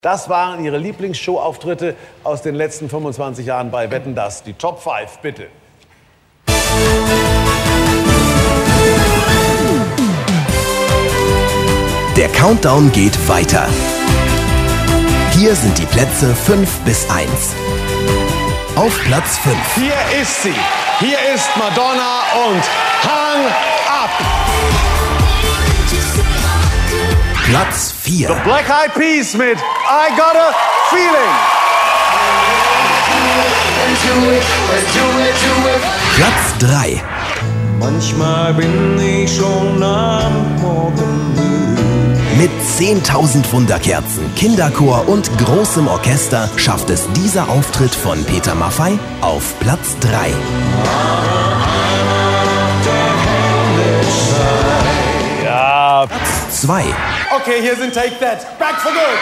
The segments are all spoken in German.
Das waren Ihre Lieblingsshow-Auftritte aus den letzten 25 Jahren bei Wetten, dass. Die Top 5, bitte. Der Countdown geht weiter. Hier sind die Plätze 5 bis 1. Auf Platz 5. Hier ist sie. Hier ist Madonna und Hang Up. Platz 4. The Black Eyed Peas mit I Got a Feeling. Platz 3. Manchmal bin ich schon am Morgen müde. Mit 10.000 Wunderkerzen, Kinderchor und großem Orchester schafft es dieser Auftritt von Peter Maffay auf Platz 3. Ja. Platz 2. Okay, hier sind Take That. Back for good.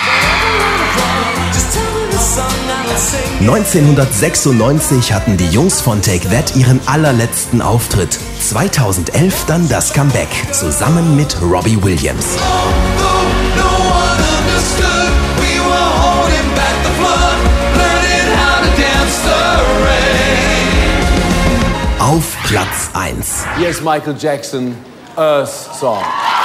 1996 hatten die Jungs von Take That ihren allerletzten Auftritt. 2011 dann das Comeback, zusammen mit Robbie Williams. Auf Platz 1. Hier ist Michael Jackson, Earth Song.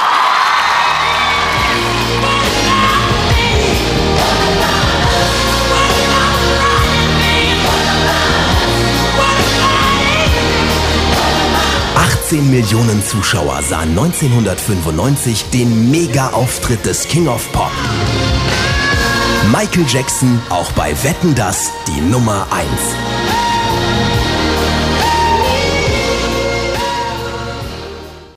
Millionen Zuschauer sahen 1995 den Mega-Auftritt des King of Pop. Michael Jackson, auch bei Wetten, dass die Nummer 1.